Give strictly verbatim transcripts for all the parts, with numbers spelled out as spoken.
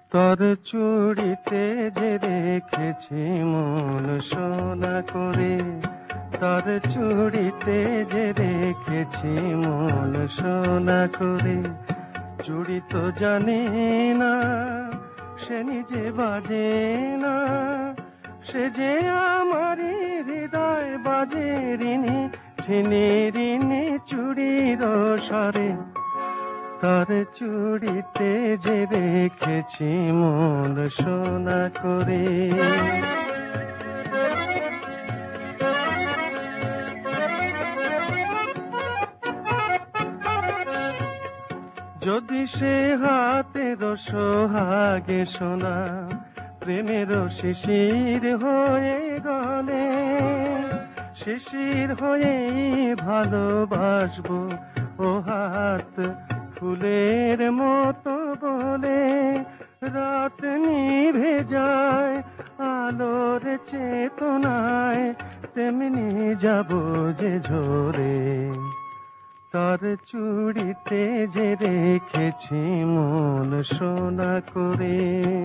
তোর চুড়িতে যে রেখেছি মন সোনা করে, তোর চুড়িতে যে রেখেছি মন সোনা করে। চুড়ি তো জানে না সে নিজে বাজে না, সে যে আমারই হৃদয় বাজে রিনি ছিনি রিনি চুড়ির স্বরে। তার চুড়িতে যে রেখেছি মন সোনা করে। যদি সে হাতের সোহাগে সোনা প্রেমের শিশির হয়ে গলে, শিশির হয়েই ভালোবাসবো ও হাত ফুলের মতো বলে। রাত নিভে যায় আলোর চেতনায়, তেমনি যাব যে ঝরে। তার চুড়িতে যে রেখেছি মন সোনা করে।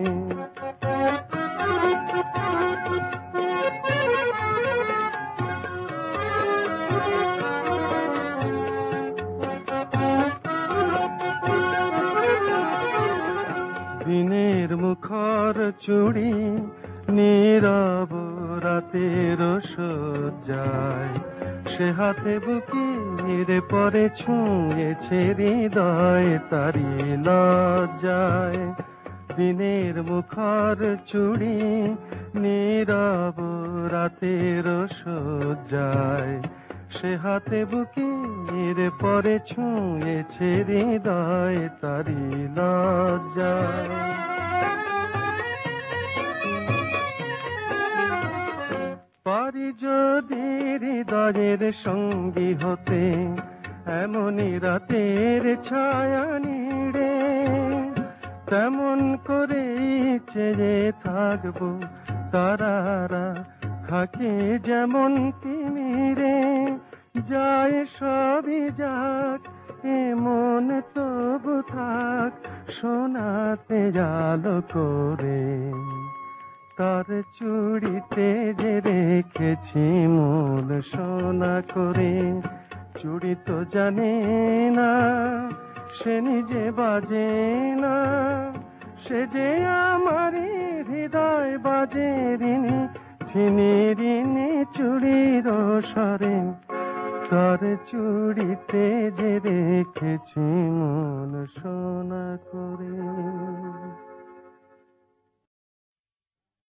দিনের মুখর চুড়ি নীরব রাতের সজ্জায়, সে হাতে বুকের পরে ছুঁয়েছে হৃদয় তারি লজ্জায়। দিনের মুখর চুড়ি নীরব রাতের সজ্জায়, সে হাতে বুকের পরে ছুঁয়েছে হৃদয় তারি লজ্জায়। পারি যদি হৃদয়ের সঙ্গী হতে এমনই রাতের ছায়া নিড়ে, তেমন করে চেয়ে থাকবো তারারা থাকে যেমন তিমিরে। যায় সবই যাক এমন তবু থাক সোনাতে আলো করে। তার চুড়িতে যে রেখেছি মন সোনা করে। চুড়ি তো জানে না সে নিজে বাজে না, সে যে আমারই হৃদয় বাজে রিনি ছিনি রিনি চুড়ির স্বরে। তার চুড়িতে যে রেখেছি মন সোনা করে।